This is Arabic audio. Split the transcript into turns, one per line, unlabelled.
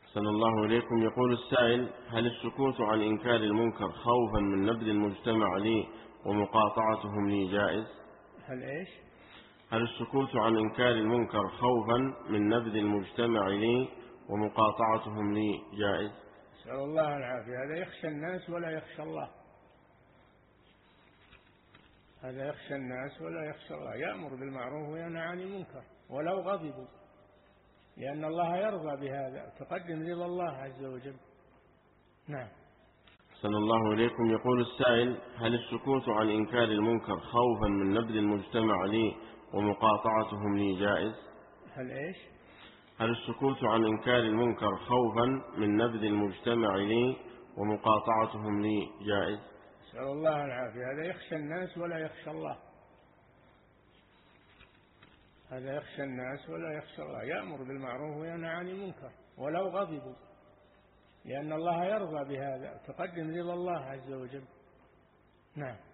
أحسن الله إليكم. يقول السائل: هل السكوت عن إنكار المنكر خوفا من نبذ المجتمع لي ومقاطعتهم لي جائز؟
هل إيش؟
هل السكوت عن إنكار المنكر خوفا من نبذ المجتمع لي ومقاطعتهم لي جائز؟
نسأل الله العافية. هذا يخشى الناس ولا يخشى الله. هذا يخشى الناس ولا يخشى الله، يأمر بالمعروف وينهى عن المنكر ولو غضبوا، لأن الله يرضى بهذا، تقدم رضا الله عز وجل. نعم.
أحسن الله إليكم. يقول السائل: هل السكوت عن إنكار المنكر خوفا من نبذ المجتمع لي ومقاطعتهم لي جائز؟
هل إيش؟
هل السكوت عن إنكار المنكر خوفا من نبذ المجتمع لي ومقاطعتهم لي جائز؟
نسأل الله العافية. هذا يخشى الناس ولا يخشى الله. هذا يخشى الناس ولا يخشى الله، يأمر بالمعروف وينهى عن المنكر ولو غضبوا، لأن الله يرضى بهذا، تقدم رضا الله عز وجل. نعم.